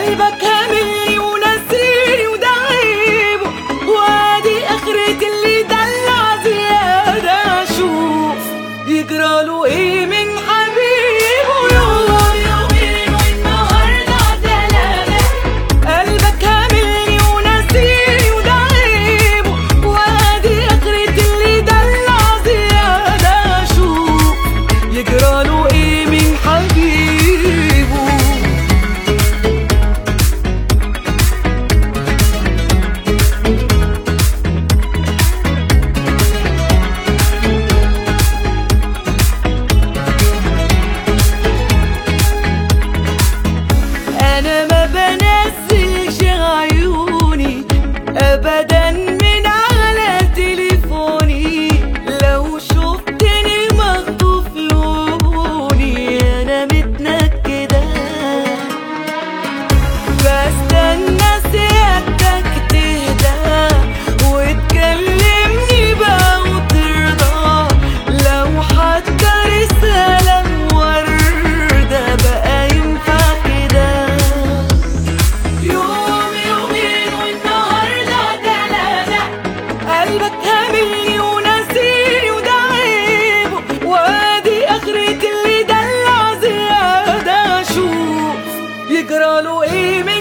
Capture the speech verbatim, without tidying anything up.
قلبك هاملني وناسيني وده عيبه، وادي اخرة اللي دلع زيادة. شوف يجراله ايه من حبيبه. يوم يومين والنهارده تلاتة، قلبك هاملني وناسيني وده عيبه، وادي اخرة اللي دلع زيادة. شوف يجراله ايه من حبيبه. أنا ما بنزلش عيوني أبدا من على تليفوني، لو شفتني مخطوف لوني أنا متنكدة، بستنى سيادتك تهدى وتكلمني بقى وترضى، لو حتى رسالة وردة بقى ينفع كده. يوم يومين والنهارده تلاتة، قلبك هاملني وناسيني وده عيبه، وادي اخرة اللي دلع زيادة. شوف يجراله ايه من